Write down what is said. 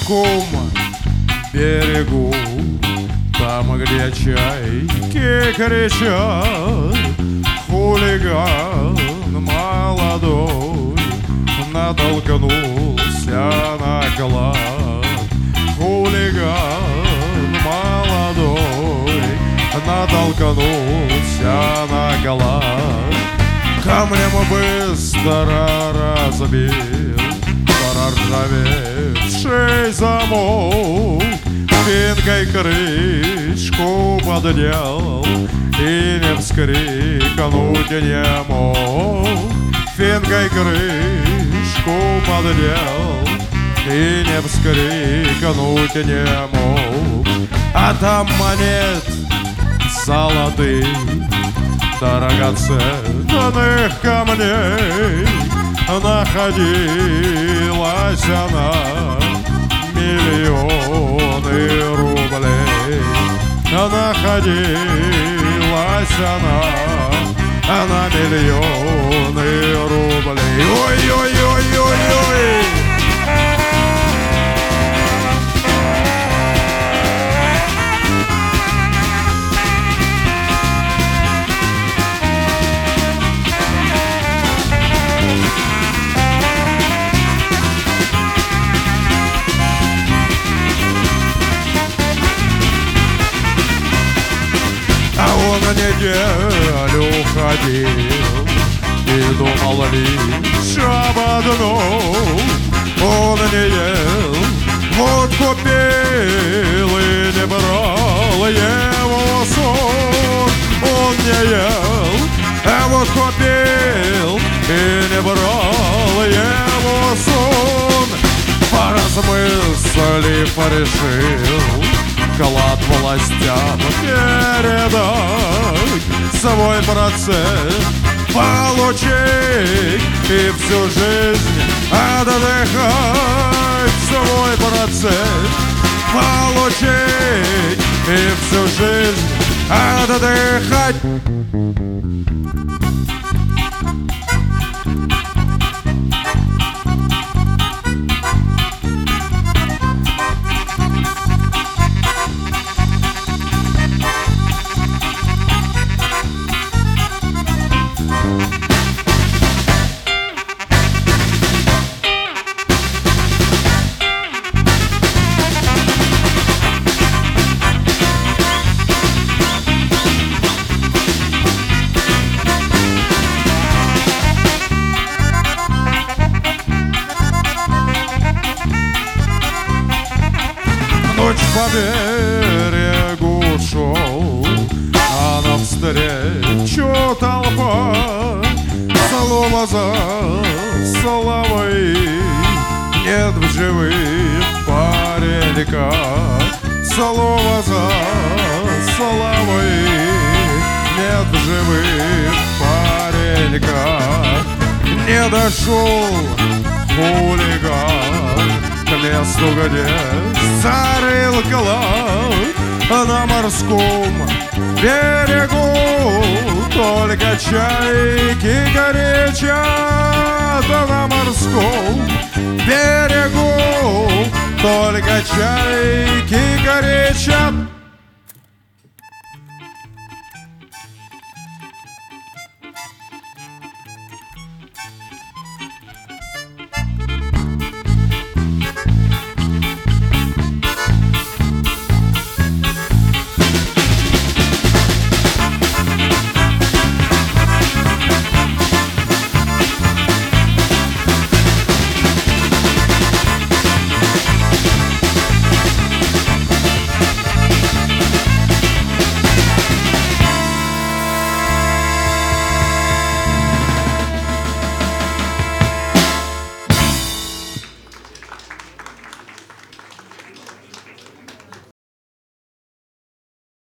морском берегу, там, где чайки кричат, хулиган молодой натолкнулся на клад. Хулиган молодой натолкнулся на клад. Камнем быстро разбил проржавевший замок, пинкой крышку поднял и не вскрикнуть не мог. Финкой крышку поднял и не вскрикнуть не мог. А там монет золотых, драгоценных камней находилась она миллионы рублей. Находилась она на миллионы рублей. Ой-ой-ой-ой-ой! А он неделю ходил и думал лишь об одном. Он не ел, водку пил и не брал его сон. Он не ел, а водку пил и не брал его сон. Поразмыслив, решил клад властям передать, свой процент получить и всю жизнь отдыхать. Свой процент получить и всю жизнь отдыхать. Ночь по берегу шел, а навстречу толпа. Слово за словой нет в живых пареньках. Слово за словой нет в живых пареньках. Не дошел хулиган к месту, где зарыл клад. На морском берегу только чайки горячат. На морском берегу только чайки горячат.